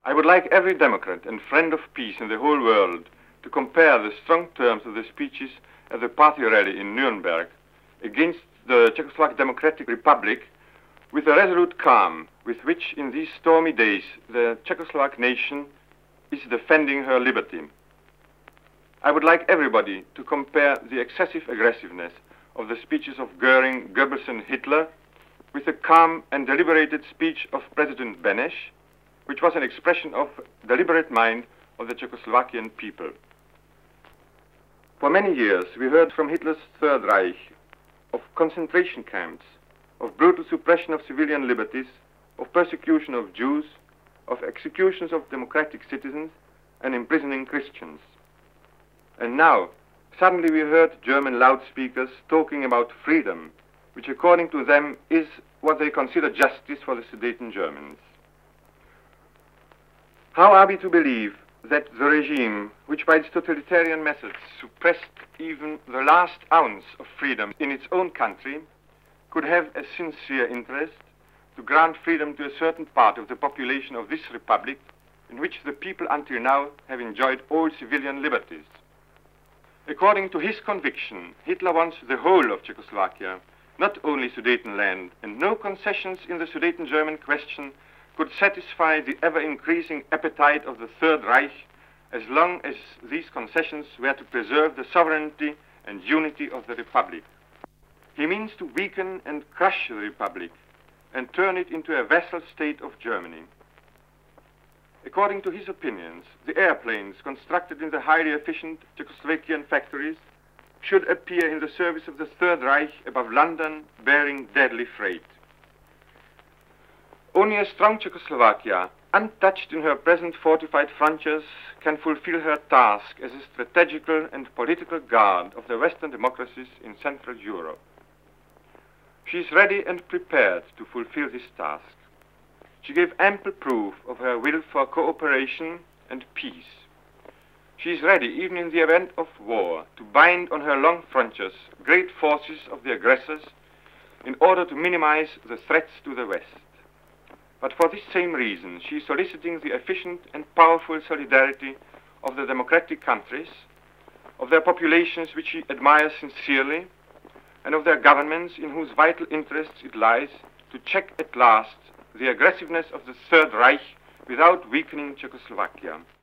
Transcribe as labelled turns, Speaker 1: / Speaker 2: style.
Speaker 1: I would like every Democrat and friend of peace in the whole world to compare the strong terms of the speeches at the party rally in Nuremberg against the Czechoslovak Democratic Republic with the resolute calm with which in these stormy days the Czechoslovak nation is defending her liberty. I would like everybody to compare the excessive aggressiveness of the speeches of Goering, Goebbels and Hitler with the calm and deliberated speech of President Beneš, which was an expression of deliberate mind of the Czechoslovakian people. For many years we heard from Hitler's Third Reich of concentration camps, of brutal suppression of civilian liberties, of persecution of Jews, of executions of democratic citizens, and imprisoning Christians. And now, suddenly we heard German loudspeakers talking about freedom, which according to them is what they consider justice for the Sudeten Germans. How are we to believe that the regime, which by its totalitarian methods suppressed even the last ounce of freedom in its own country, could have a sincere interest to grant freedom to a certain part of the population of this republic in which the people until now have enjoyed all civilian liberties? According to his conviction, Hitler wants the whole of Czechoslovakia, not only Sudetenland, and no concessions in the Sudeten German question could satisfy the ever-increasing appetite of the Third Reich as long as these concessions were to preserve the sovereignty and unity of the Republic. He means to weaken and crush the Republic and turn it into a vassal state of Germany. According to his opinions, the airplanes constructed in the highly efficient Czechoslovakian factories should appear in the service of the Third Reich above London, bearing deadly freight. Only a strong Czechoslovakia, untouched in her present fortified frontiers, can fulfill her task as a strategical and political guard of the Western democracies in Central Europe. She is ready and prepared to fulfill this task. She gave ample proof of her will for cooperation and peace. She is ready, even in the event of war, to bind on her long frontiers great forces of the aggressors in order to minimize the threats to the West. But for this same reason, she is soliciting the efficient and powerful solidarity of the democratic countries, of their populations which she admires sincerely, and of their governments in whose vital interests it lies to check at last the aggressiveness of the Third Reich without weakening Czechoslovakia.